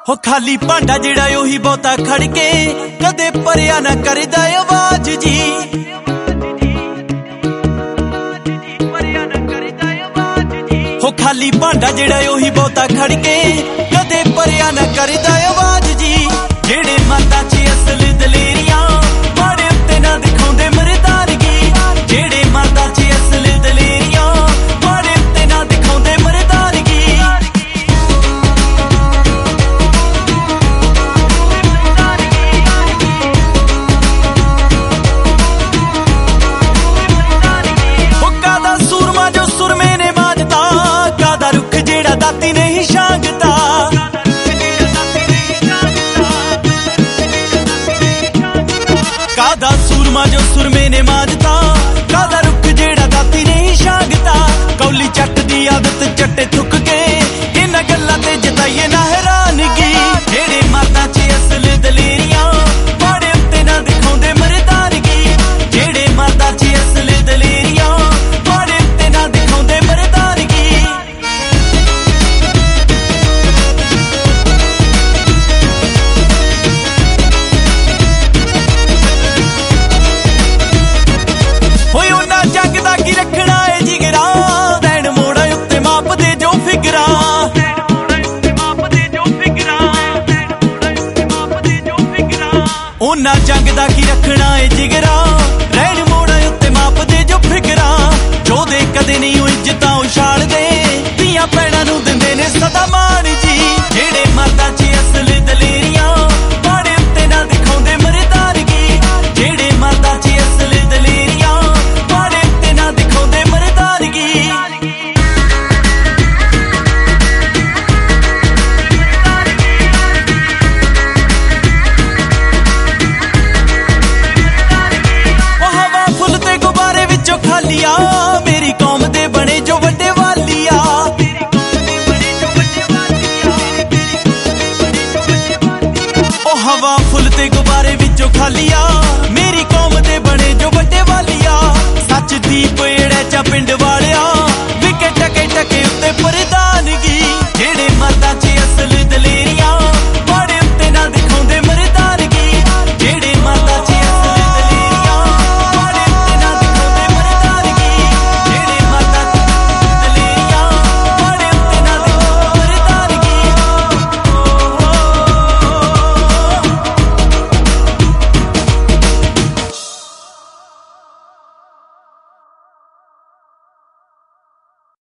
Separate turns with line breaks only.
हो खाली भांडा जिहड़ा ओही बहुता खड़के कदे परिया ना करदा आवाज जी। हो खाली भांडा जिहड़ा ओही बहुता खड़के कदे परिया ना करदा आवाज जी। जेड़े माता च असल दलेरियां माड़े उत्ते ना दिखाउंदे मर्दानगी। जेड़े माता च असल दलेरियां माड़े उत्ते ना दिखाउंदे मर्दानगी। दाती नहीं शांगता कादा सूरमा जो सुरमे ने मांजता। कादा रुख जेड़ा दाती नहीं शांगता। कौली चट दी आदत चट्टे थुक के इन्हां गल्लां ते जताइए ना हैरानगी। जेड़े माता च असल दलेरियां माड़े उत्ते ना दिखाउंदे मर्दानगी। जेड़े माता च असल दलेरियां माड़े उत्ते ना दिखाउंदे मर्दानगी। उन्ना जंग दा की रखना है जिगरा रहन मोड़ा उत्ते माप दे जो फिकरा। जो दे कदे नहीं इज्जतां उछाल दे धीआं भैणां नूं दिंदे ने सदा मान जी। जेड़े माता च असल दलेरियां माड़े उत्ते ना दिखाउंदे मर्दानगी। जेड़े माता च असल दलेरियां माड़े उत्ते ना दिखाउंदे मर्दानगी। मेरी कौम दे बने जो वड्डे वालिया। ओ हवा फुल ते गुब्बारे विचों खालिया। मेरी कौम दे बने जो वड्डे वालिया। सच दीप एड़े चा पिंड